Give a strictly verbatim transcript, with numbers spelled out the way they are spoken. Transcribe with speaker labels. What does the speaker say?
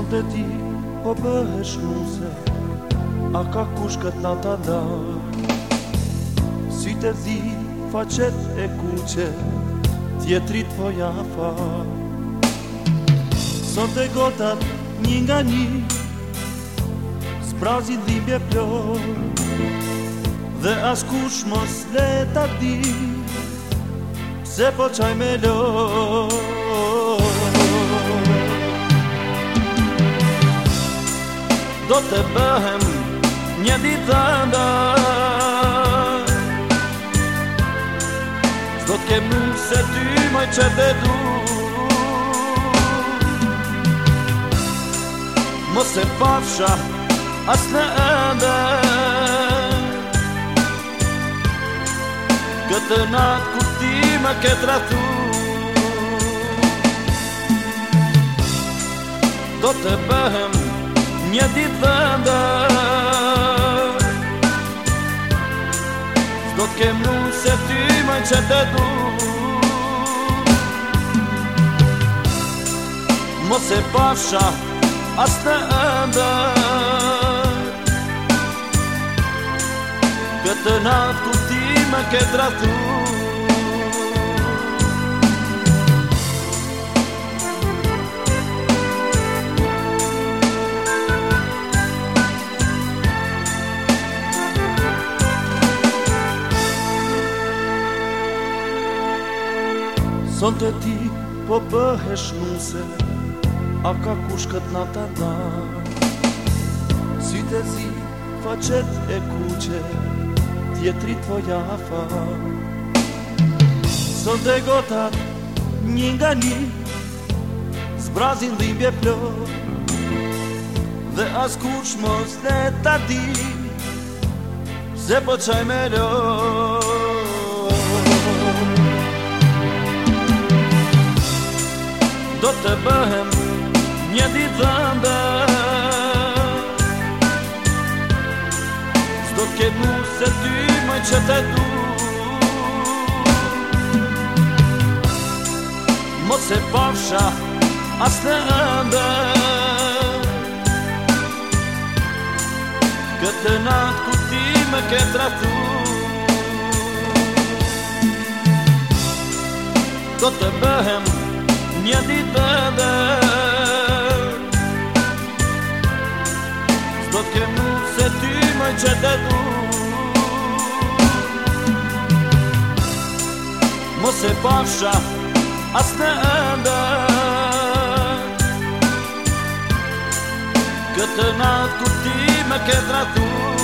Speaker 1: Sonte ti po bëhesh muse, a ka kush këtë nata larë? Si të zi faqet e kuqe, tjetrit po ja fa. Sonte gotat një nga një, zbrazin dhimbje plor, dhe as kush mos le ta di, se po qaj me lor. Do të bëhem një ditë ndër, s'do t'kem nuk se ty moj që të du. Mos e pafsha as në ëndër, këtë natë kur ti më ke tratu. Do të bëhem një ditë ndër, s'do t'kem nuk se ty më që të du. Mos e pafsha as në ëndër, këtë natë kur ti më ke tratu. Sonte ti po bëhesh nuse, a ka kush këtë nata larë? Si të zi faqet e kuqe, tjetrit po ja fa. Sonte gotat një nga një, zbrazin dhimbje plor, dhe as kush mos le ta di, se po qaj me lor. Do të bëhem një ditë ndër, s'do t'kem nuk se ty më që të du. Mos e pafsha as në ëndër, këtë natë kur ti më ke tratu. Do të bëhem një ditë ndër, s'do t'kem nuk se ty më që të du. Mos e pafsha as në ëndër, këtë natë kur ti më ke tratu.